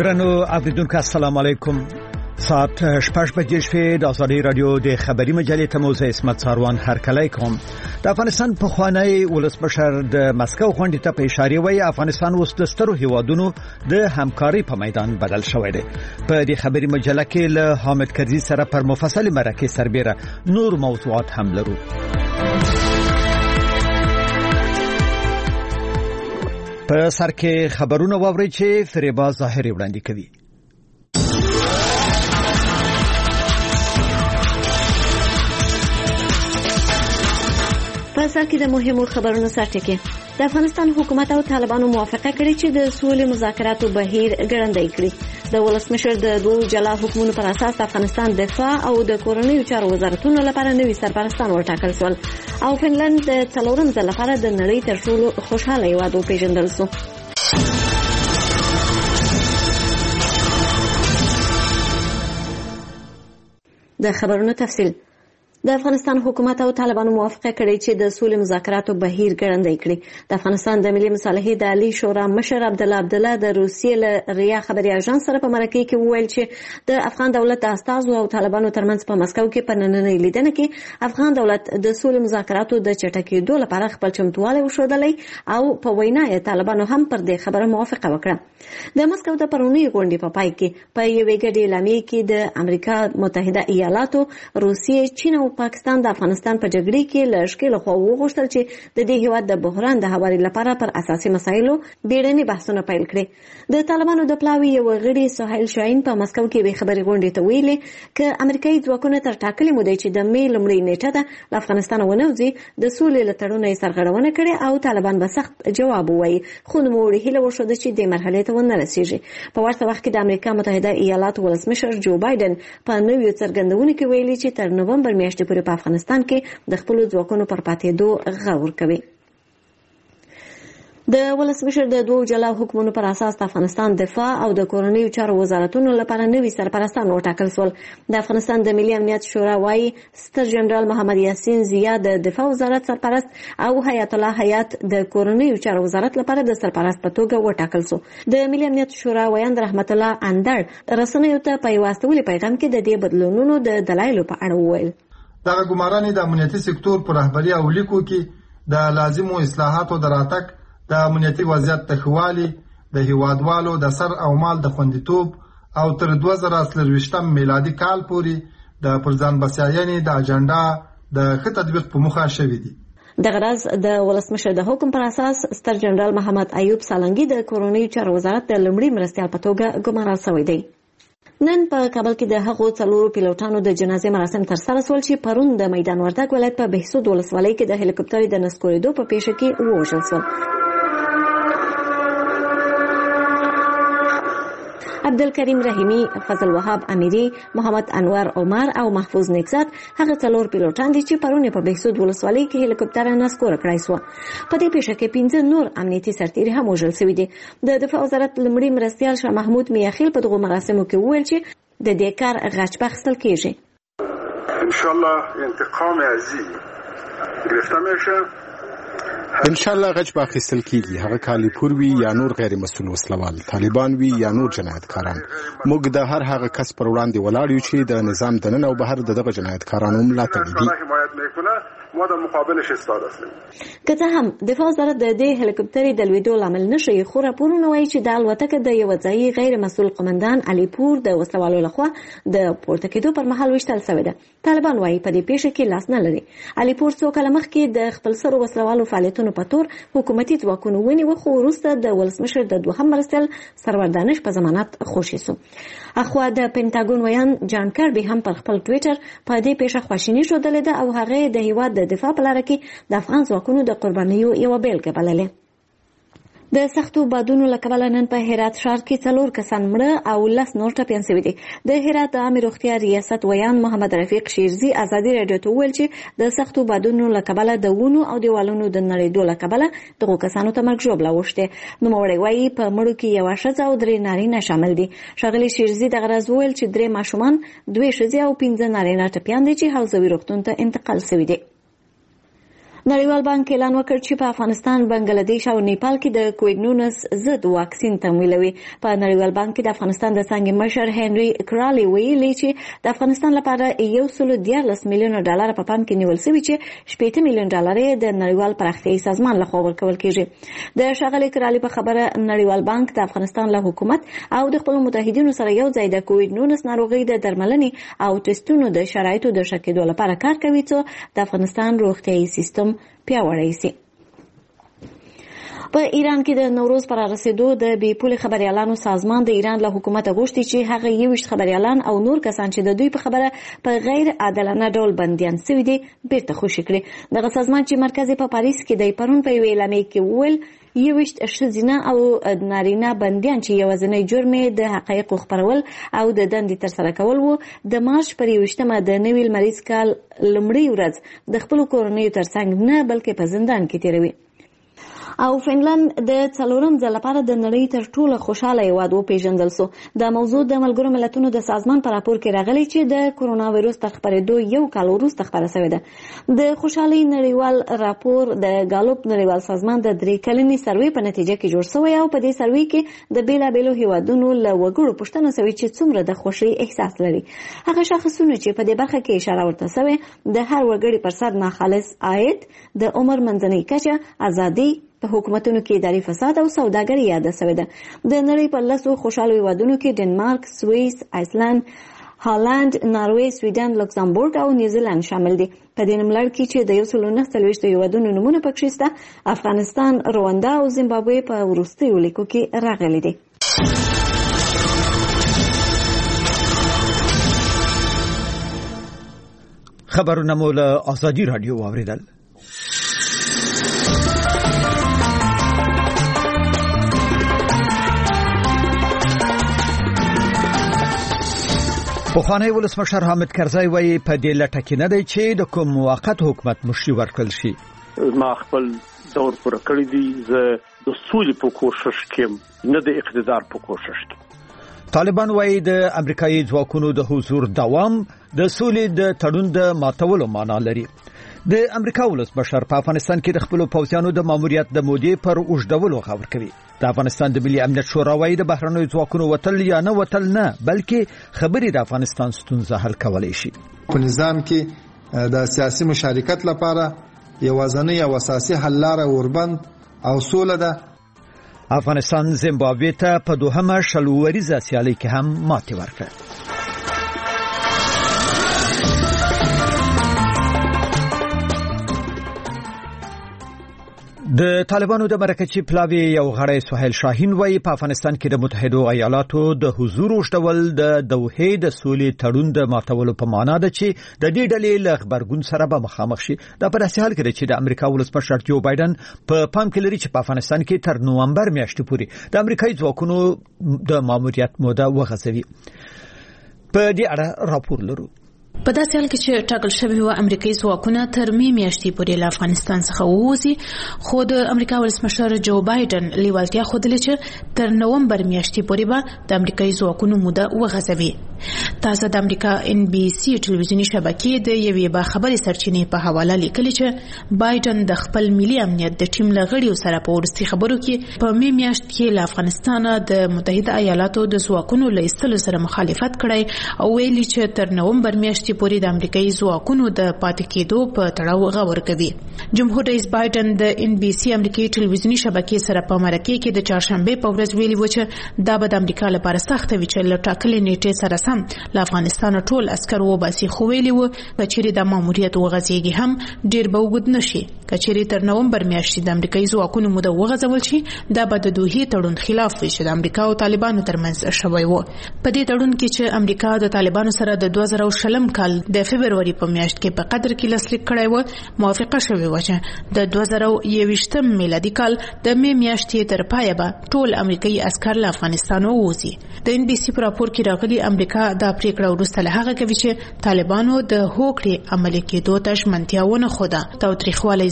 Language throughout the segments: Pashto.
درنو اوریدونکو السلام علیکم. ساعت 8 بجې شوې د ازادي رادیو د خبري مجلې ته موزه اسمت ساروان هرکلی کوم. د افغانستان په خوانی ولسمشر د مسکو غونډې ته په اشاره وایي افغانستان اوس د سترو هیوادونو د همکاري په میدان بدل شوی دی. په دې خبري مجله کې له حامد کرزي سره پر مفصل مرکه سربېره نور موضوعات هم لرو. په سر کې خبرونه واوري چې فریبا ظاهري وړاندې کوي. په سر کې د مهمو خبرونو سرټکی د افغانستان حکومت او طالبانو موافقه کړې چې د سولې مذاکراتو بهیر ګړندی کړي. د ولسمشر د دوه جلا حکومتونو پر اساس د افغانستان دفاع او د کورنیو چارو وزارتونو لپاره نوي سرپرستان ورټاکل شول او فنلند د څلورم ځل لپاره د نړۍ تر ټولو خوشاله هیواد وپېژندل شو. د خبرونو تفصیل. د افغانستان حکومت او طالبانو موافقه کړې چې د سولې مذاکراتو بهیر ګړندی کړي. د افغانستان د ملي مصالحې د عالی شورا مشر عبدالله د روسیې له ریا خبري اژانس سره په مرکه کې وویل چې د افغان دولت د استازو او طالبانو ترمنځ په مسکو کې په نننۍ لیدنه کې افغان دولت د سولې مذاکراتو د چټکېدو لپاره خپل چمتووالی وښودلی او په وینا یې طالبانو هم پر دې خبره موافقه وکړه. د مسکو د پرونی غونډې په پای کې په یوې ګډې اعلامیې کې د امریکا متحده ایالاتو، روسیې، چین او پاکستان د افغانستان په جګړې کې له ښکېل خوا وغوښتل چې د دې هیواد د بحران د هواري لپاره پر اساسي مسایلو بیړني بحثونه پیل کړي. د طالبانو د پلاوي یو غړي سهیل شاهین په مسکو کې به خبري غونډې ته ویلي ک امریکایي ځواکونه تر ټاکلې مودې چې د می لومړۍ نیټه ده له افغانستان ونوځي د سولې لټړونه سرغړونه کړي او طالبان به سخت جواب ووایي، خو نوموړي هیله وشوده چې د مرحلې ته ونه رسیږي. په ورته وخت کې د امریکا متحده ایالاتو ولسمشر جو بایدن په نویو څرګندونو کې ویلي چې تر نومبر میاشتې پورې په افغانستان کې د خپل ځواکونو پر پاتېدو غور کوي. د ولسمشر د دوه جلا حکومتونو پر اساس د افغانستان دفاع او د کورنیو چارو وزارتونو لپاره نوي سرپرستان وټاکل شول. د افغانستان د ملي امنیت شورا وايي ستر جنرال محمد یاسین زیا د دفاع وزارت سرپرست او حیات الله حیات د کورنیو چارو وزارت لپاره د سرپرست په توګه وټاکل شو. د ملي امنیت شورا ویاند رحمت الله اندر رسنیو ته په واستولي پیغام کې د دې بدلونونو د دلایلو په اړه وویل. دغه ګمارنې د امنیتي سکتور پر رهبري او لیکو کې د لازمو اصلاحاتو دراتک د امنیتي وضعیت تخوالي د هیوادوالو د سر او مال د خوندیتوب او تر 2023 میلادي کال پورې د پرځان بسیاینې د اجنډا د ښه تطبیق په موخه شوې دي. د غرض د ولسمشر د حکم پر اساس ستر جنرال محمد ایوب سالنګي د کورنیو چارو وزارت د لومړي مرستیال په توګه ګمارل شوی دی. نن په کابل کې د هغو څلورو پیلوټانو د جنازې مراسم ترسره شول چې پرون د میدان وردګ ولایت په بهسود ولسوالۍ کې د هلیکوپټر د نسکورېدو په پیښه کې ووژل شول. عبدالکریم رحیمی، فضل وهاب امیری، محمد انور عمر او محفوظ نکزاد هغه څلور پیلوټان دي چې پرون په بهسود ولسوالۍ کې هلیکوپټر نسکوره کړای شو. په دې پیښه کې 15 نور امنیتي سرتیري هم وژل شوي دي. د دفاع وزارت لومړي مرستیال شاه محمود میاخیل په دغه مراسمو کې وویل چې د دې کار غچ اخیستل کیږي. ان شاء الله انتقام عظیم گرفته میشه. ان شاء الله غچ به اخیستل کیږي، هغه کالیپور وي یا نور غیر مسؤل وسلوال، طالبان وي یا نور جنایتکاران. موږ د هر هغه کس پر وړاندې ولاړ یو چې د نظام دننه او بهر دغه جنایتکارانو ملاتړ کوي. ما در مقابلش ایستاده هستیم. که څه هم دفاع وزارت د دې هلیکوپټري د لویدو لامل نشي، خو راپورونه وایي چې د الوتکه د یو ځایي غیر مسؤل قومندان علیپور د وسلوالو لخوا د پورته کېدو پر مهال وشتل شوی ده. طالبان وایي په دې پیښه کې لاس نه لري. علیپور څو کاله مخکې د خپل سرو وسلوالو فعالیتونو په تور حکومتي ځواکونو ونیو، خو وروسته د ولسمشر د دوهم مرستیال سرور دانش په ضمانت خوشي شو. اخوا د پینټاګون ویان جان کربي هم پر خپل ټویټر په دې پیښه خواشیني ښودلې ده او هغه د هیواد د دفاع په لاره کې د افغان ځواکونو د قربانیو یوه بیلګه بللې. د سختو بادونو له کبله نن په هرات ښار کې 4 کسان مړه او 10 نور ټپیان شوي دي. د هرات د عامه روغتیا ریاست ویان محمد رفیق شیرزي ازادي رادیو ته وویل چې د سختو بادونو له کبله د ونو او دیوالونو د نړېدو له کبله دغو کسانو ته مرګ ژوبله اوښتې. نوموړی وایي په مړو کې یوه ښځه او 3 نارینه شامل دي. ښاغلي شیرزي دغه راز وویل چې 3 ماشومان، 2 ښځې او 15 نارینه ټپیان دي چې حوزوي روغتون ته انتقال شوي دي. نړیوال بانک اعلان وکړ چې په افغانستان، بنگلاديش او نیپال کې د کووډ-19 ضد واکسین تمویلوي. په نړیوال بانک کې د افغانستان د څنګه مشر هنري کرالی ویلي چې د افغانستان لپاره $114 میلیون په پام کې نیول شوی چې $80 میلیون د نړیوال پراختیایي سازمان لخوا ورکول کیږي. د ښاغلي کرالی په خبره نړیوال بانک د افغانستان له حکومت او د خپل متحدینو سره یو ځای د کووډ-19 ناروغي د درملنې او ټیسټونو د شرایطو د ښه کېدو لپاره کار کوي چې د افغانستان روغتیایي سیستم پیاوړی شي. په ایران کې د نوروز پر رسیدو د بې پولې خبريالانو سازمان د ایران له حکومت غوښتي چې هغه 21 خبريالان او نور کسان چې د دوی په خبره په غیر عادلانه ډول بنديان شوي دي بیرته خوشي کړي. دغه سازمان چې مرکز په پاریس کې د پرون په اعلامیه کې ویل 21 ښځینه او نارینه بنديان چې یوازینی جرم د حقایقو خبرول او د دندې ترسره کول وو د مارچ پر 21مه د نوي لمریز کال لومړۍ ورځ د خپل کورنۍ ترڅنګ نه بلکې په زندان کې تیروي. او فنلند د څلورم ځل لپاره د نړۍ تر ټولو خوشاله هیواد وپیژندل شو. د موضوع د ملګرو ملتونو د سازمان په راپور کې راغلی چې د کرونا وایروس تر خپرېدو یو کال وروسته خپره شوې ده. د خوشحالۍ نړیوال راپور د ګالوپ نړیوال سازمان د 3 کلنې سروې په نتیجه کې جوړ شوی او په دې سروې کې د بیلابیلو هیوادونو له وګړو پوښتنه شوې چې څومره د خوښۍ احساس لري. هغه شخصونه چې په دې برخه کې اشاره ورته شوې د هر وګړي پر سر ناخالص عاید، د عمر منځنۍ کچه، ازادي، په حکومتونو کې اداري فساد او سوداګري یاد شوې ده. د نړۍ په 10 خوشاله هیوادونو کې ډنمارک، سوئیس، آیسلند، هالند، ناروې، سویډن، لوکزامبورګ او نیوزیلند شامل دي. په دې نوملړ کې چې د 149 هیوادونو نمونه پکې شته، افغانستان، رواندا او زیمبابوې په وروستیو لیکو کې راغلي دي. خبرونه مو له آزادي رادیو واوریدل. پخوانی ولسمشر حامد کرزی وایي په دې لټه کې نه دی چې د کوم موقت حکومت مشري ورکړل شي. ما خپل دور پوره کړی دی، زه د سولې په کوشش کې نه د اقتدار په کوشش کې. طالبان وایي د امریکایي ځواکونو د حضور دوام د سولې د تړون د ماتولو معنا لري. د امریکا ولسمشر په افغانستان کې د خپل پوځیانو د ماموریت د مودې پر اوږدولو خبر کوي. د افغانستان د ملي امنیت شورا وایي د بهرنیو ځواکونو وتل یا نه وتل نه، بلکې خبرې د افغانستان ستونزه حل کولای شي. په نظام کې د سیاسي مشارکت لپاره یوازینی او اساسي حل لاره اوربند او سوله ده. افغانستان زیمبابوې ته په دوهمه شلوریزه سیالي کې هم ماتې ورکړه. د طالبانو د مرکزي پلاوی یو غړی سهیل شاهین وایي په افغانستان کې د متحده ایالاتو د حضور وشتول د دوحې د سولې تړون د ماتولو په معنا ده چې د دې ډلې له خبرګون سره به مخامخ شي. دا په داسې حال کې چې د امریکا ولسمشر جو بایدن په پام کې لري چې په افغانستان کې تر نومبر میاشتې پورې د امریکایي ځواکونو د ماموریت موده وغځوي. په دې اړه راپور لرو. په داسې حال کې چې ټاکل شوی و امریکایي ځواکونه تر میاشتې پورې له افغانستان څخه ووځي، خو د امریکا ولسمشر جو بایدن لیوالتیا ښودلې چې تر نومبر میاشتې پورې به د امریکایي ځواکونو موده وغځوي. تازه د امریکا NBC ټلویزیوني شبکې د یوې باخبرې سرچینې په حواله لیکلي چې بایدن د خپل ملي امنیت د ټیم له غړیو سره په وروستي خبرو کې په میاشت کې له افغانستان د متحده ایالاتو د ځواکونو له ایستلو سره مخالفت کړی او ویلي چې تر نومبر میاشتې پورې د امریکایي ځواکونو د پاتې کېدو په تړاو غور کوي. جمهور رئیس بایدن د NBC امریکایي ټلویزیوني شبکې سره په مرکه کې د چهارشنبه په ورځ ویلي و چې دا به د امریکا لپاره سخت وي چې له ټاکلې نیټې سره سم له افغانستان ټول عسکر وباسي، خو ویلي و کچېرې د ماموریت وغځېږي هم ډېر به اوږد نشي. کچېرې تر نومبر میاشتې د امریکایي ځواکونو موده وغځول شي، دا به د دوحې تړون خلاف وي چې د امریکا او طالبانو ترمنځ شوی و. په دې تړون کې چې امریکا د طالبانو سره د 2020 کال د فبرवरी په میاشت کې په قطر کې لاسلیک کړی و، موافقه شوې و چې د 2021 میلادي کال د می میاشتې تر پایه به ټول امریکایي عسکر له افغانستان ووځي. د NBC په راپور کې راغلي امریکا دا پریکړه وروسته له هغه کوي چې طالبانو د هوکړې عملي کېدو ته ژمنتیا ونه ښوده. تاوتریخوالی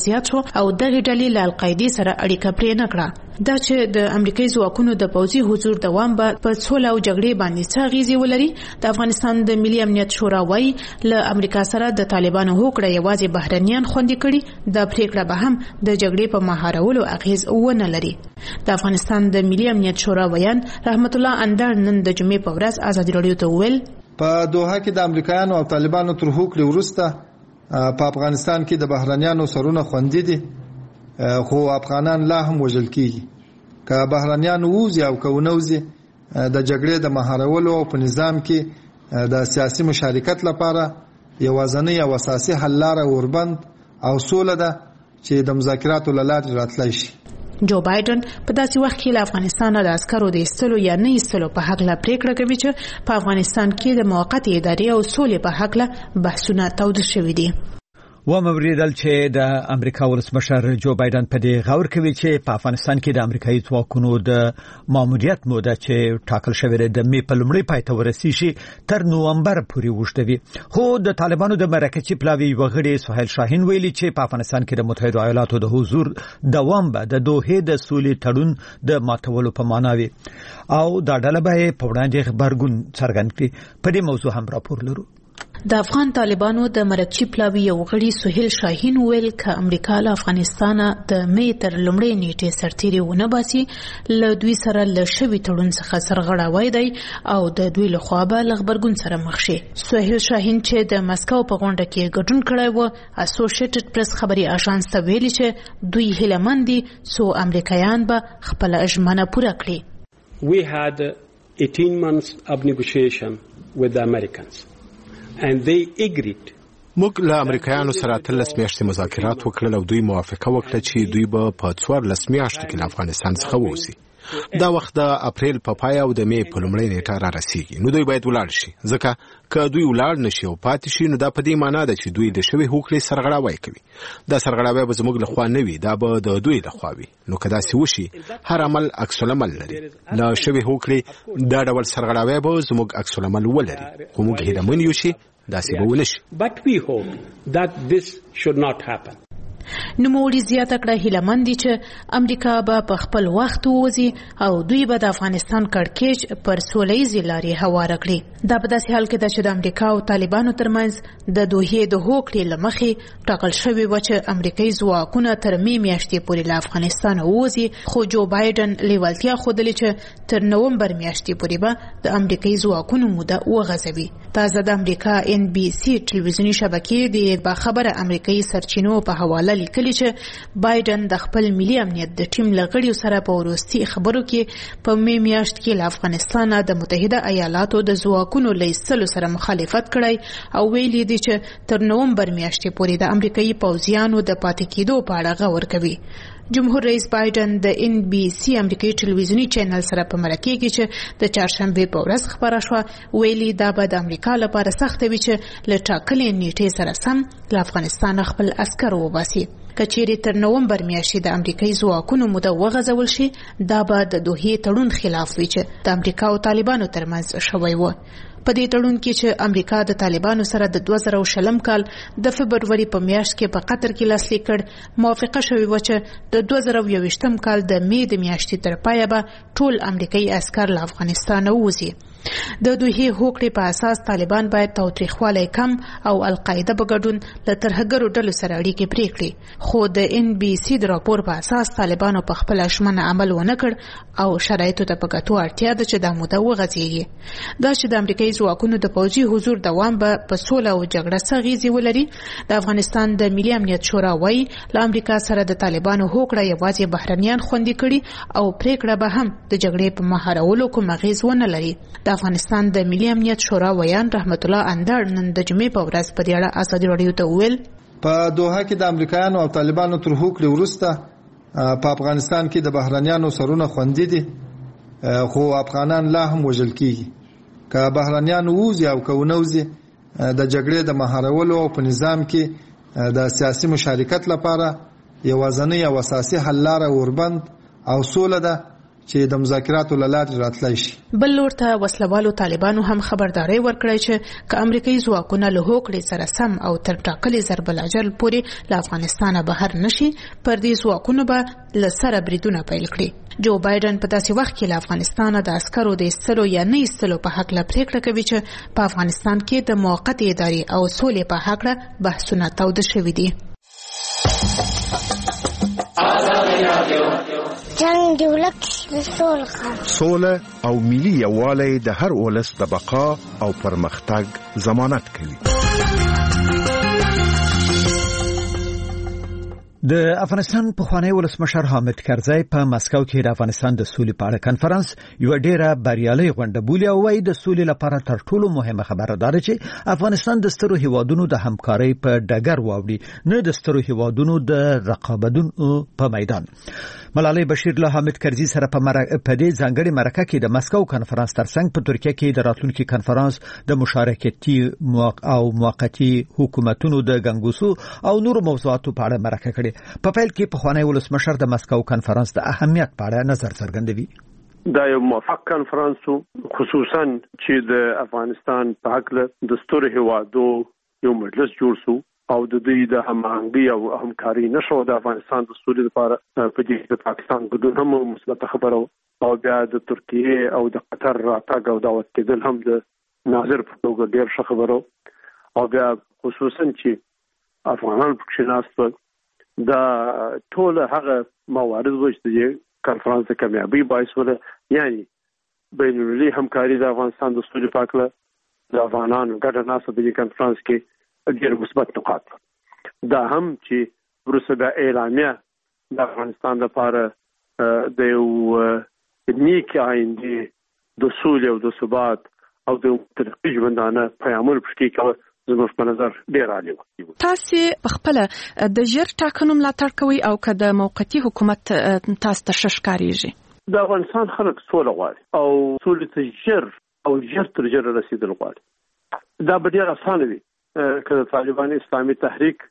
زیات شو او دغه ډلې له القاعده سره اړیکه پرې نه کړه. دا چې د امریکایي ځواکونو د پوځي حضور دوام به په سوله او جګړې باندې څه اغیزې ولري. د افغانستان د ملي امنیت شورا وايي له امریکا سره د طالبانو هوکړه یوازې بهرنیان خوندي کړي، د پریکړه به هم د جګړې په مهارولو اغیز ونه لري. د افغانستان د ملي امنیت شورا ویان رحمت الله اندړ نن د جمعې په ورځ ازادي راډیو ته وویل په دوحه کې د امریکایانو او طالبانو تر هوکړې وروسته په افغانستان کې د بهرنیانو سرونه خوندي دي، خو افغانان لا هم وژل کیږي. که بهرنیان ووځي او که ونوځي د جګړې د مهارولو او په نظام کې د سیاسي مشارکت لپاره یوازینی او اساسي حل لاره اوربند او سوله ده چې د مذاکراتو له لارې راتلی شي. جو بایدن په داسې وخت کې له افغانستان د عسکرو د ایستلو یا نه ایستلو په حق له پریکړه کوي چې په افغانستان کې د موقتې ادارې او سولې په حق له بحثونه تود شوي دي. وموریدل چې د امریکا ولسمشر جو بایدن په دې غور کوي چې په افغانستان کې د امریکایي ځواکونو د ماموریت موده چې ټاکل شوې ده د می په لومړۍ پای ته ورسیږي تر نومبر پورې وشتوي. خو د طالبانو د مرکزي پلاوي وغړي سهیل شاهین ویلي چې په افغانستان کې د متحده ایالاتو د حضور دوام به د دوحې د سولې تړون د ماتولو په معنا وي او دا ډله به په وړاندې خبرګون څرګند کړي. په دې موضوع هم راپور لرو. د افغان طالبانو د مرکزي پلاوي یو غړي سهیل شاهین ویل ک امریکا له افغانستان د مې تر لومړۍ نیټې سرتیري ونه باسي له دوی سره له شوي تړون څخه سرغړاوی دی او د دوی له خوا به له خبرګون سره مخ شي. سهیل شاهین چې د مسکو په غونډه کې ګډون کړی و اسوسییټډ پریس خبري اژانس ته ویلي چې دوی هیلهمند دي څو امریکایان به خپل ژمنه پوره کړي. We had 18 months of negotiation with the Americans. And they agreed. موږ له امریکایانو سره 13 میاشتې مذاکرات وکړل او دوی موافقه وکړه چې دوی به په 14 میاشتو کې له افغانستان څخه ووځي. دا وخت د اپریل په پای او د مې په لومړۍ نیټه را رسیږي. نو دوی باید ولاړ شي، ځکه که دوی ولاړ نشي او پاتې شي نو دا په دې معنی ده چې دوی د شوي هوکړې سرغړاوی کوي. دا سرغړاوی به زموږ له خوا نه وي، دا به د دوی له خوا وي. نو که داسې وشي هر عمل عکس العمل لري. له شوي هوکړې دا ډول سرغړاوی به زموږ عکس العمل ولري، خو موږ هیله یو شي داسې به ونشي. But we hope that this should not happen. نوموړي زیاته کړه هیلهمند دي چې امریکا به په خپل وخت ووځي او دوی به د افغانستان کړکېچ پر سولهییزې لارې هواره کړي. دا په داسې حال کې ده چې د امریکا او طالبانو ترمنځ د دوحې د هوکړې له مخې ټاکل شوي وه چې امریکایي ځواکونه تر مې میاشتې پورې له افغانستانه ووځي، خو جو بایدن لیوالتیا ښودلې چې تر نومبر میاشتې پورې به د امریکایي ځواکونو موده وغځوي. تازه د امریکا NBC ټلویزیوني شبکې د باخبره امریکایي سرچینو په حواله لیکلي چې بایدن د خپل ملي امنیت د ټیم له غړیو سره په وروستي خبرو کې په مې میاشت کې له افغانستانه د متحده ایالاتو د ځواکونو له ایستلو سره مخالفت کړی او ویلي دي چې تر نومبر میاشتې پورې د امریکایي پوځیانو د پاتې کېدو په اړه غور کوي. جمهور رئیس بایدن د NBC امریکایي ټلویزیوني چینل سره په مرکه کې چې د چهارشنبه په ورځ خبره شوه ویلي دا به د امریکا لپاره سخت وي چې له ټاکلې نیټې سره سم له افغانستان خپل عسکر وباسي. کچېرې تر نومبر میاشتې د امریکایي ځواکونو موده وغځول شي دا به د دوحې تړون خلاف وي چې د امریکا او طالبانو ترمنځ شوی و. په دې تړون کې چې امریکا د طالبانو سره د 2020 کال د فبروري په میاشت کې په قطر کې لاسلیک کړ موافقه شوې و چې د 2021 کال د مې د میاشتې تر پایه به ټول امریکایي عسکر له افغانستان ووځي. د دوحې هوکړې په اساس طالبان باید تاوتریخوالی کم او القاعده په ګډون له ترهګرو ډلو سره اړیکې پرې کړي، خو د NBC د راپور په اساس طالبانو په خپل ژمنه عمل ونه کړ او شرایطو ته په کتو اړتیا ده چې دا موده وغځېږي. دا چې د امریکایي ځواکونو د پوځي حضور دوام به په سوله او جګړه څه اغیزې ولري. د افغانستان د ملي امنیت شورا وایي له امریکا سره د طالبانو هوکړه یوازې بهرنیان خوندي کړي او پریکړه به هم د جګړې په مهارولو کوم اغیز ونه لري. د افغانستان د ملي امنیت شورا ویان رحمت الله اندړ نن د جمعې په ورځ په دې اړه ازادي راډیو ته وویل په دوحه کې د امریکایانو او طالبانو تر هوکړې وروسته په افغانستان کې د بهرنیانو سرونه خوندي دي، خو افغانان لا هم وژل کیږي. که بهرنیان ووځي او که ونوځي د جګړې د مهارولو او په نظام کې د سیاسي مشارکت لپاره یوازینی او اساسي حل لاره اوربند او سوله ده چې د مذاکراتو له لارې راتلای شي. بل لور ته وسلوالو طالبانو هم خبرداري ورکړی چې که امریکایي ځواکونه له هوکړې سره سم او تر ټاکلي ضرب الاجل پورې له افغانستانه بهر نشي، پر دې ځواکونو به له سره بریدونه پیل کړي. جو بایدن په داسې وخت کې له افغانستانه د عسکرو د ایستلو یا نه ایستلو په حق له پریکړه کوي چې په افغانستان کې د موقتې ادارې او سولې په حق بحثونه تاوده شوي دي. جنگ دی ولک سوله او ملي یووالی د هر ولس د بقا او پرمختګ ضمانت کوي. د افغانستان پخوانی ولسمشر حامد کرزی په مسکو کې د افغانستان د سولې په اړه کنفرانس یو ډیره بریالي غونډه بولي او وايي د سولې لپاره تر ټولو مهمه خبره ده چې افغانستان د سترو هیوادونو د همکارۍ په ډګر واوړي، نه د سترو هیوادونو د رقابتونو په میدان. ملالۍ بشیر له حامد کرزی سره په دې ځانګړي مرکه کې د مسکو کنفرانس ترڅنګ په ترکیه کې د راتلونکي کنفرانس د مشارکتي او موقتی حکومتونو د ګنګوسو او نورو موضوعاتو په اړه مرکه کړې. په پیل کې پخوانی ولسمشر د مسکو کنفرانس د اهمیت په اړه نظر څرګندوي. دا یو موفق کنفرانس خصوصا چې د افغانستان په حق له د ستوري هیوادو یو مجلس جوړ شو او د دوی د همغږي او همکاري نشو د افغانستان د سولې لپاره په دې د پاکستان ګډون هم مثبت خبره او بیا د ترکیه او د قطر راتګ او دعوت کېدل هم د ناظر په توګه ډیر ښه خبره او بیا خصوصا چې افغانان پکې ناست دا ټول هغه موارد وو چې کنفرانس د کامیابی باعث وله، یعنی بین المللي همکاري د افغانستان د سولې په اړه د افغانانو ګډه ناسته د کنفرانس کې ډېر مثبت نقاط دا هم چې وروسته د اعلامیه د افغانستان لپاره د یو نیک آینده د سولې او د ثبات او د مترقي ژوندانه پیغامونه پکې کوي. زموږ په نظر ډیر عالی و. تاسو په خپل د ژر ټاکنو ملاتړ کوي او که د موقتی حکومت تاسو ته ششکاریږي؟ د افغانستان خلک سوله غواړي او سولې ته ژر تر ژره رسیدل غواړي. دا به ډیر اسانه وي که د طالبان اسلامي تحریک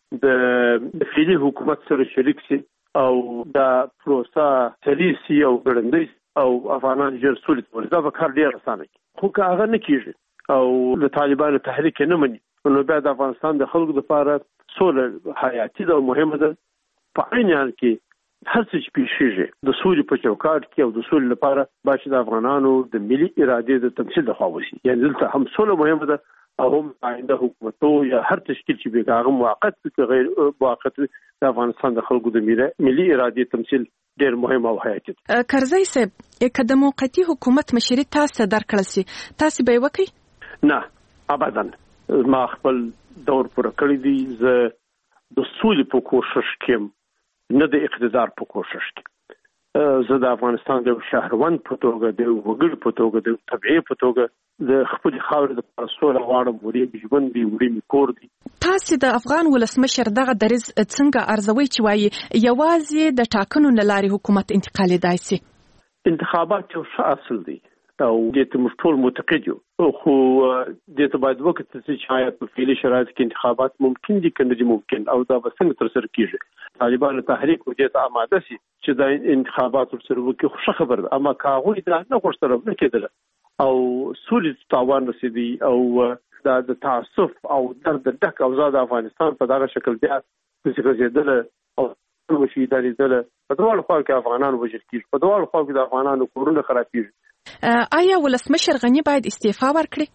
د فعلي حکومت سره شریک شي او دا پروسه سری سي او ګړندۍ او افغانان ژر سولې ته ورسېږي. دا به کار ډیر اسانه کړي، خو که هغه نه کیږي او د طالبان تحریک نه مني نو بیا د افغانستان د خلکو لپاره سوله حیاتي ده او مهمه ده. په عین حال کې هر څه چې پیښیږي د سولې په چوکاټ کې او د سولې لپاره باید د افغانانو د ملي ارادې د تمثیل لخوا وشي. یعنې دلته هم سوله مهمه ده او هم آینده حکومتو یا هر تشکیل چې به هغه موقت که غیر موقت د افغانستان د خلکو د ملي ارادې تمثیل ډېر مهم او حیاتي ده. کرزی صاحب که د موقتی حکومت مشري تاسو درکړل سي تاسو به وکړئ؟ نه ابدا. ما خپل دور پوره کړی دی. زه د سولې په کوشش کې نه د اقتدار په کوشش کې. زه د افغانستان د شهروند په توګه د وګړي په توګه د طبيعي په توګه د خپل خاورې د سوله غواړم ورې ژوند دی ورې کور دی. تاسو د افغان ولسمشر دغه دریځ څنګه ارزوي چې وایي یوازې د ټاکنو نه لاري حکومت انتقال دی سي؟ انتخابات یو ښه اصل دی او دې ته موږ ټول معتقد یو، خو دې ته باید وکړو چې آیا په فعلي شرایطو کې انتخابات ممکن دي که نه دي ممکن او دا به څنګه ترسره کیږي. طالبانو تحریک دې ته آماده سي چې دا انتخابات ورسره وکړي، خو ښه خبره ده. اما که هغوی دا نه غوښتل نه کېدله او سولې تاوان رسېدي او دا د تعصب او درد ډک اوضاع د افغانستان په دغه شکل بیا غځېدله او وشي درېدله، په دواړو خواو کې افغانان وژل کېږي، په دواړو خواو کې د افغانانو کورونه خرابېږي. آیا ولسمشر غني باید استعفا ورکړي؟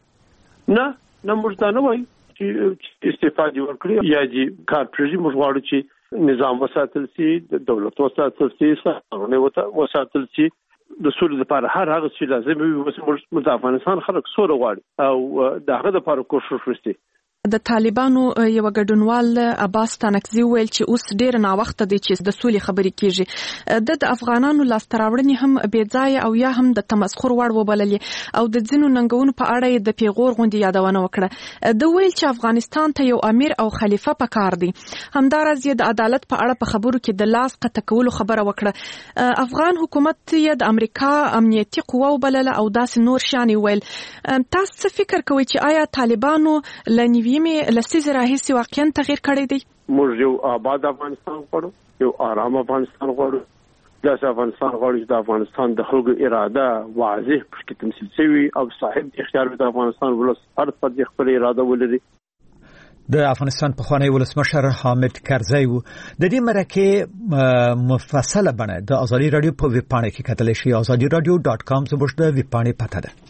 نه موږ دا نه وایو چې استعفا دې ورکړي یا دې کار پرېږدي. موږ غواړو چې نظام وساتل سي، د دولت وساتل سي، سرغړونې وساتل سي، د سولې لپاره هر هغه څه لازم وي. موږ د افغانستان خلک سوله غواړي او د هغه لپاره کوشش وشي. د طالبانو یو ګډونوال عباس تانکزي ویل چې اوس ډیر ناوخته دی چې د سولې خبرې کیږي. د افغانانو لاسته راوړنې هم بې ځایه او یا هم د تمسخر وړ وبللې او د ځینو ننګونو په اړه د پیغور غونډې یادونه وکړه. د ویل چې افغانستان ته یو امیر او خلیفہ پکار دی. همداراز یې د عدالت په اړه په خبرو کې د لاس قطع کولو خبره وکړه. افغان حکومت یې د امریکا امنیتي قوه وبلله او داسې نور شان ویل. تاسو څه فکر کوئ چې آیا طالبانو لنیوي لسیزه راهیسې واقعا تغییر کړی دی؟ موږ یو آباد افغانستان غواړو، یو آرام افغانستان غواړو د افغانستان غواړي د افغانستان د خلکو اراده واضح پکې تمثيل شوی او صاحب اختیار د افغانستان ولس هر فرد خپل اراده ولري. د افغانستان پخوانی ولسمشر حامد کرزی و د دې مرکه مفصله بڼه د ازادي رادیو په ویب پاڼه کې کتل شي. azadiradio.com زموږ د ویب پاڼې پته ده.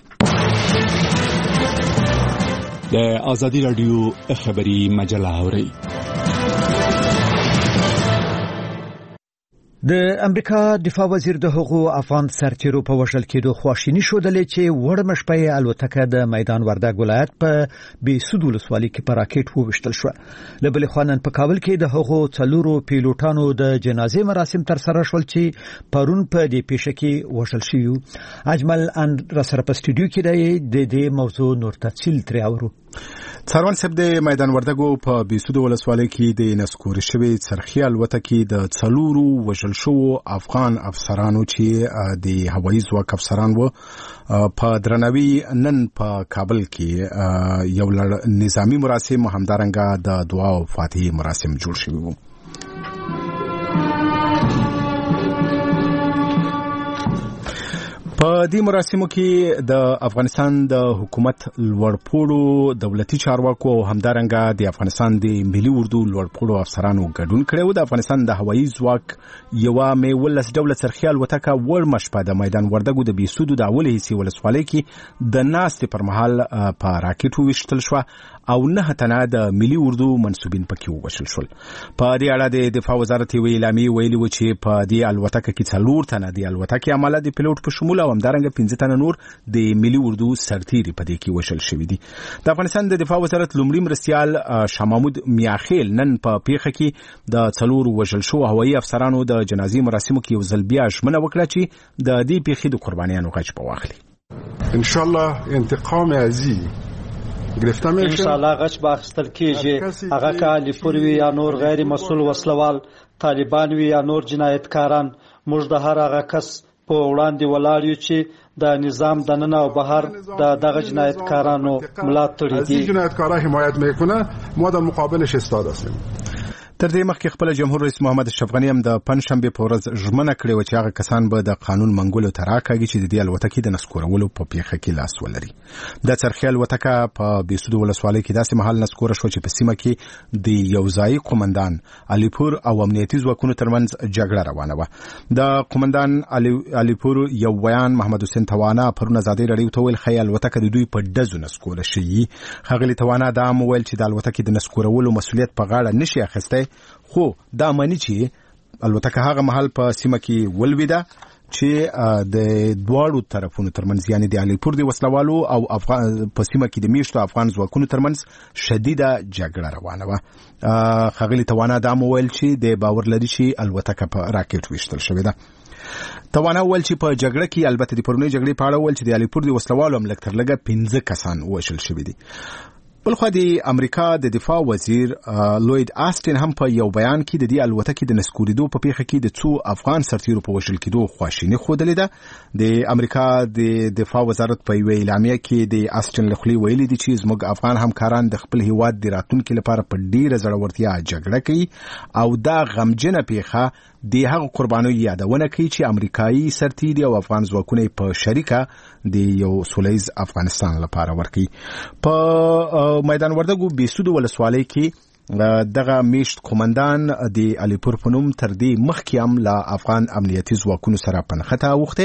د ازادي رادیو خبری مجله اوري. د امریکا دفاع وزیر د حقوق افغان سرتیرو په وژل کېدو خواشینی شودلې چې وړمه شپه الوتکه د میدان وردګ ولایت په بیسود ولسوالۍ کې په راکټ وویشتل شو. له بلې خوا نن په کابل کې د حقوق څلورو پیلوټانو د جنازې مراسم تر سره شول چې پرون په دې پیښه کې وژل شوی. اجمل ان را سره په سټوډیو کې د دې موضوع نور تفصیل ترې اورو. څاروان سب د میدان وردګو په بیسود ولسوالۍ کې د نسکور شوی څرخي الوتکې د څلورو وژل شو افغان افسرانو چې د هوایي ځواک افسران وو په درناوي نن په کابل کې یو نظامی مراسم همدارنګه د دعا او فاتحه مراسم جوړ شوی وو. په دې مراسمو کې د افغانستان د حکومت لوړپوړو دولتي چارواکو او همدارنګه د افغانستان د ملي اردو لوړپوړو افسرانو ګډون کړی و. د افغانستان د هوایي ځواک یوه میولس ډوله څرخي الوتکه وړمه شپه د میدان وردګو د بیسودو د اولې حصې ولسوالۍ کې د ناستې پر مهال په راکټ وویشتل شوه او 9 تنه د ملي اردو منسوبین پکې ووژل شول. په دې اړه د دفاع وزارت یو اعلامیه ویلي و چې په دې الوتکه کې 4 تنه د الوتکې عمله د پیلوټ په شمول او همدارنګه 15 تنه نور د ملي اردو سرتیري په دې کې وژل شوی دي. د افغانستان د دفاع وزارت لومړي مرستیال شاه محمود میاخیل نن په پیښه کې د 4 وژل شو هوایي افسرانو د جنازې مراسمو کې یو ځل بیا ژمنه وکړه چې د دې پیښې د قربانیانو غږ به واخلي. ان شاء الله انتقام عزیز ان شاء الله غچ به اخیستل کیږي. هغه کالی پوروي یا نور غیر مسؤل وسلوال طالبان وی یا نور جنایتکاران موږ د هر هغه کس په وړاندې ولاړ یو چې د نظام د نن او بهر دغه جنایتکارانو ملاتړ دي. جنایتکارا حمایت میکنه. ما در مقابلش ایستاد هستیم. تر دې مخکې خپل جمهور رئیس محمد اشرف غنی هم د پنځشنبه په ورځ ژمنه کړې و چې هغه کسان به د قانون منګولو ته راکاږي چې د دې الوتکې د نسکورولو په پیښه کې لاس ولري. د څرخي الوتکه په بیسود ولسوالۍ کې داسې مهال نسکور شو چې په سیمه کې د یوځایي قومندان علیپور او امنیتي ځواکونو ترمنځ جګړه روانه وه. د قومندان علیپور یو بیان محمد حسین توانا پرون ازادي رادیو ته ویل خیال الوتکه د دوی په ډزو نسکور شي. ښاغلي توانا دا هم ویل چې د الوتکې د نسکورولو مسؤلیت په غاړه نشي اخیستی، خو دا معنی چې الوتکه هغه محل په سیمه کې ولویده چې د دواړو طرفونو ترمنځ یعنی د علیپور د وسلوالو او افغان په سیمه کې د میشتو افغان ځواکونو ترمنځ شدیده جګړه روانه وه. ښاغلي توانا دا هم ویل چې د باور لري چې الوتکه په راکټ ویشتل شوې ده. توانا ویل چې په جګړه کې البته د پرونی جګړې په اړه ویل چې د علیپور د وسلوالو هم لږ تر لږه 15 کسان وژل شوي دي. بلخو د امریکا د دفاع وزیر لوید آستین هم په یو بیان کې د دې الوتکې د نسکوریدو په پیښه کې د څو افغان سرتیرو په وژل کېدو خواشیني ښودلې ده. د امریکا د دفاع وزارت په یوه اعلامیه کې د آستین له خولې ویلي دي چې زموږ افغان همکاران د خپل هیواد د راتلونکي لپاره په ډیره زړورتیا جګړه کوي او دا غمجنه پیښه د هغه قربانیو یادونه کوي چې امریکایي سرتیري او افغان ځواکونه په شریکه د یو سولیز افغانستان لپاره ورکړي. په میدان وردګو بیسود ولسوالۍ کې دغه میشت قومندان د علیپور په نوم تر دې مخکې هم له افغان امنیتي ځواکونو سره پنښته اوښتې.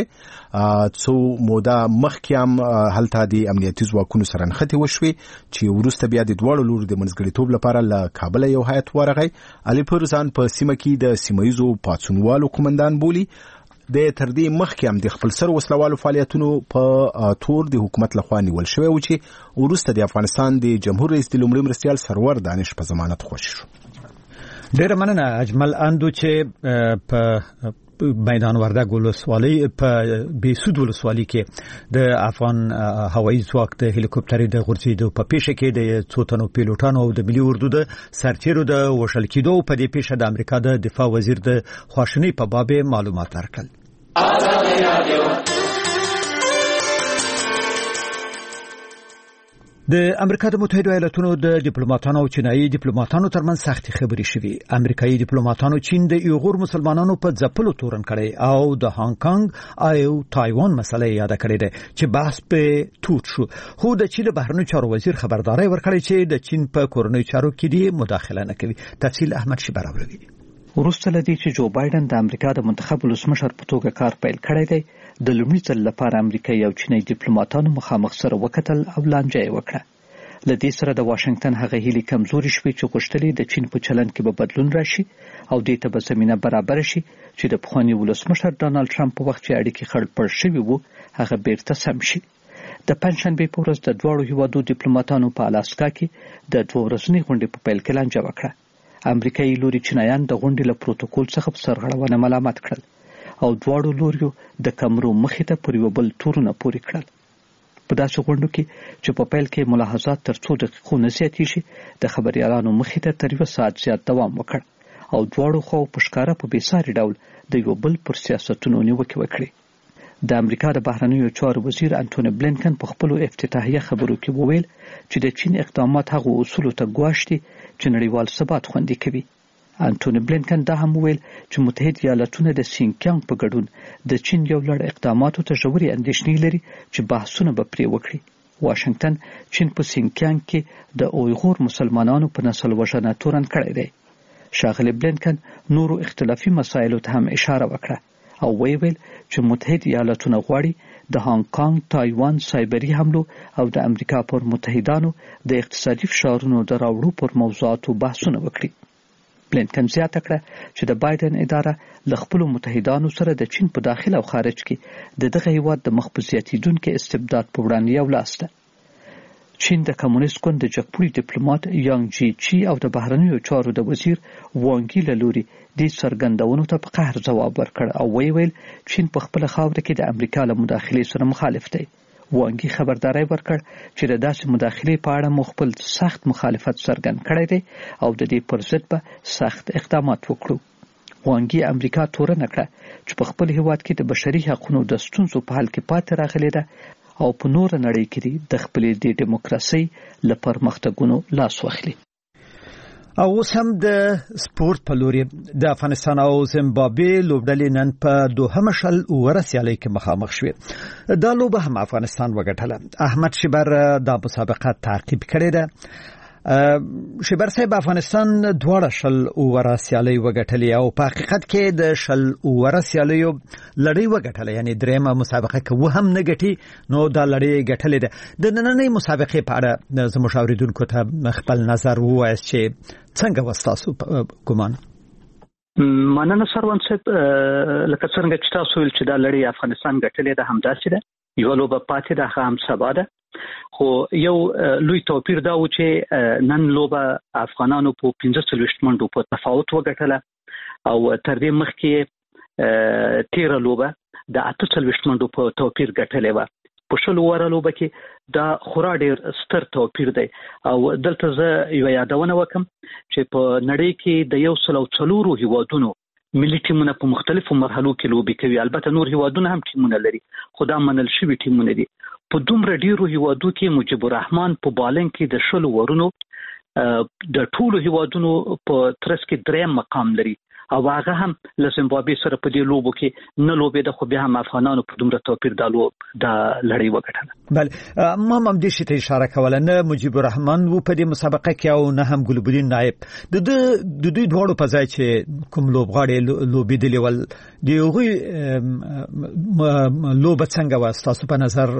څو موده مخکې هم هلته د امنیتي ځواکونو سره نښتې وشوې چې وروسته بیا د دواړو لورو د منځګړیتوب لپاره له کابله یو هیات ورغی. علیپور ځان په سیمه کې د سیمه ییزو پاڅونوالو قومندان بولي. د تر دې مخکې هم د خپل سر وسلوالو فعالیتونو په تور د حکومت لخوا نیول شوی و چې وروسته د افغانستان د جمهور رئیس د لومړي مرستیال سرور دانش په ضمانت خوشی شو. ډیره مننه اجمل اندو چې په میدان وردګ ولسوالۍ په بیسود ولسوالۍ کې د افغان هوایي ځواک د هلیکوپټرې د غورځېدو په پیښه کې د څو تنو پیلوټانو او د ملي اردو د سرتیرو د وژل کېدو په دې پیښه د امریکا د دفاع وزیر د خواشینۍ په باب معلومات ورکړل. د امریکا د متحده ایالاتونو د ډیپلوماټانو او چینایي ډیپلوماټانو ترمنځ سختي خبرې شوې. امریکایي ډیپلوماټانو چین د یوغور مسلمانانو په ځپلو تورن کړي او د هانګ کانګ او تایوان مسله یاد کړې ده چې بحث په توت شو. خو د چین بهرنیو چارو وزیر خبرداري ورکړې چې د چین په کورنیو چارو کې دی مداخله نه کوي. تفصیل احمد شبر اوري. وروسته لدی چې جو بایدن د امریکا د منتخب ولسمشر په توګه کار پیل کړی دی، د لومړي ځل لپاره امریکایي او چینایي ډیپلوماټانو مخامخ سره وکتل او لانجه یې وکړه. لدی سره د واشنگټن هغه هیلې کمزوري شوې چې غوښتلې د چین په چلند کې به بدلون راشي او دې ته به زمينه برابر شي چې د پخواني ولسمشر ډانلډ ټرمپ په وخت چې اړیکې خړپړ شوې وو هغه بیرته سم شي. د پنځشنبه په ورځ د دوه هیوادو ډیپلوماټانو په الاسکا کې د 2 ورځنۍ غونډې په پیل کې لانجه وکړه. امریکایي لوري چینایان د غونډې له پروتوکول څخه په سرغړونه ملامت کړل او دواړو لوریو د کمرو مخې ته پر یو بل تورونه پوري کړل. په داسې غونډو کې چې په پیل کې ملاحظات تر 2 دقیقو نه زیاتېږي، د خبريالانو مخې ته تر 1 ساعت زیات دوام وکړ او دواړو خو په ښکاره په بیساري ډول د یو بل پر سیاستونو نیوکې وکړي. د امریکا د بهرنیو چارو وزیر انټونی بلینکن په خپل افتتاحیه خبرو کې وویل چې د چین اقدامات هغه اصول ته ګواښ دي چې نړیوال ثبات خوندي کوي. انټونی بلینکن دا هم ویل چې متحده ایالاتونه د سینکیانګ په ګډون د چین یو لړ اقداماتو ته ژورې اندېښنې لري چې بحثونه به پرې وکړي. واشنگټن چین په سینکیانګ کې د اویغور مسلمانانو په نسل وژنه تورن کړی دی. ښاغلی بلینکن نورو اختلافي مسایلو ته هم اشاره وکړه او ویل چې متحده ایالاتونه غواړي د هانګ کانګ، تایوان، سایبري حملو او د امریکا پر متحدانو د اقتصادي فشارونو د راوړو پر موضوعاتو بحثونه وکړي. بلینکن زیاته کړه چې د بایدن اداره له خپلو متحدانو سره د چین په داخل او خارج کې د دغه هیواد د مخ په زیاتېدونکي استبداد په وړاندې یو لاس ده. چین د کمونیست ګوند د جګپوړي ډیپلوماټ یانګ جی چی او د بهرنیو چارو د وزیر وانګي له لوري د څرګندونو ته په قهر ځواب ورکړ او ویل چین په خپل خاوره کې د امریکا له مداخلې سره مخالف دی. وانګي خبرداري ورکړ چې د داسې مداخلې په اړه خپل سخت مخالفت څرګند کړی دی او د دې پر ضد به سخت اقدامات وکړو. وانګي امریکا تورن کړه چې په خپل هیواد کې د بشري حقوقو د ستونزو په حل کې پاتې راغلي ده او په نور نړۍ کې د خپلې د دیموکراسي لپاره پرمختګونو لاس واخلي. او اوس هم د سپورت په لوري د افغانستان او زیمبابوې لوبډلې نن په دوهمه شل ورسیالۍ کې مخامخ شوې. دا لوبه هم افغانستان وګټله. احمد شبر د مسابقه تعقیب کړی ده. شبر صاحب افغانستان دواړه شل ورسیالۍ وګټلې او په حقیقت کې د شل ورسیالیو لړۍ وګټله، یعنی درېمه مسابقه کې هم نه ګټي نو دا لړۍ ګټلې ده. د نننۍ مسابقې په اړه زموږ اوریدونکو ته خپل نظر ووایاست چې څنګه وستاسو ګمان؟ مننه سروان صاحب، لکه څنګه چې تاسو ویل چې دا لړۍ افغانستان ګټلې ده همداسې ده. یو لوبه پاتې ده هم سبا ده، خو یو لوی توپیر دا و چې نن لوبه افغانانو په 45 منډو په تفاوت وګټله او تر دې مخکې 13 لوبه د 48 منډو په توپیر ګټلې و. په شلو وره لوبه کې دا خورا ډیر ستر توپیر دی او دلته زه یو یادونه وکم چې په نړۍ کې د 104 هیوادونو ملي ټیمونه په مختلفو مرحلو کې لوبي کوي. البته نور هیوادونه هم ټیمونه لري خو دا منل شوي ټیمونه دي. په دومره ډیرو هیوادو کې مجيب الرحمن په بالنګ کې د شلو ورونو د ټولو هیوادونو په ترڅ کې دریم مقام لري او هغه هم له زیمبابوې سره په دې لوبو کې نه لوبېده، خو بیا هم افغانانو په دومره توپیر د لړۍ وګټله. بله، ما هم دې شي ته اشاره کوله، نه مجيب الرحمن و په دې مسابقه کې او نه هم ګلبدین نایب. د دوی دواړو په ځای چې کوم لوبغاړي لوبېدلي ول، د هغوی لوبه څنګه وه ستاسو په نظر؟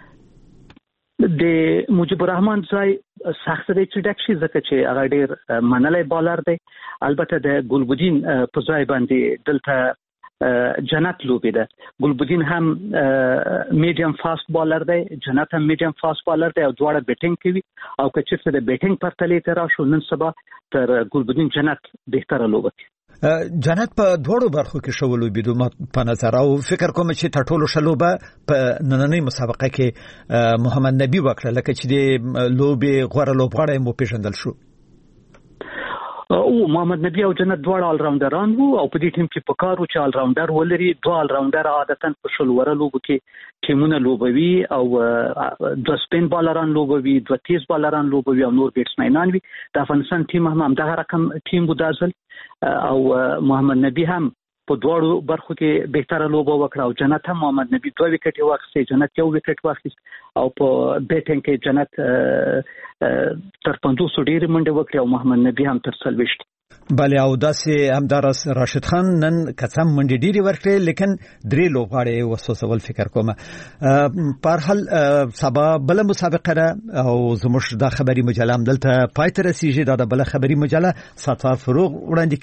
د مجيب الرحمن ځای سخت دی چې ډک شي ځکه چې هغه ډیر منلی بالر دی. البته د ګلبدین په ځای باندې دلته جنت لوبېده. ګلبدین هم میډیم فاست بالر دی، جنت هم میډیم فاست بالر دی او دواړه بیټینګ کوي او که چېرته د بیټینګ پرتلې ته راشو نن سبا تر ګلبدین جنت بهتره لوبه کوي. جنت په دوړو برخو کې شو لوبېدو په نظر او فکر کوم چې تر ټولو شلوبه په نننۍ مسابقه کې محمد نبی وکړه، لکه چې د لوبې غوړه لوبغاړی مو پیژندل شو. او محمد نبی او جنت دواړه آل راونډران وو او په دې ټیم کې پکارو چې آل راونډر ولري. دوه آل راونډر عادتاً په شلوره لوبو کې ټیمونه لوبوي او دوه سپین بالران لوبوي، دوه تیز بالران لوبوي او نور بیټسمنان وي. د افغانستان ټیم هم دغه رقم ټیم و دازل او محمد نبی هم په دواړو برخو کې بهتره لوبه وکړه او جنت هم محمد نبی 2 وکټ واخیست، جنت 1 وکټ واخیست او په بیټینګ کې جنت تر 500 ډیر منډه وکړه او محمد نبی هم تر 40. بله او داسې همدار راشد خان نن کڅم منډې ډیری ورکړي لیکن درې لوبغاړي وسوسول فکر کوم. په هر حال سبا بل مسابقه را او زموږ د خبري مجله هم دلته پای ته رسیږي. دا د بل خبري مجله ستار فروغ وړاندې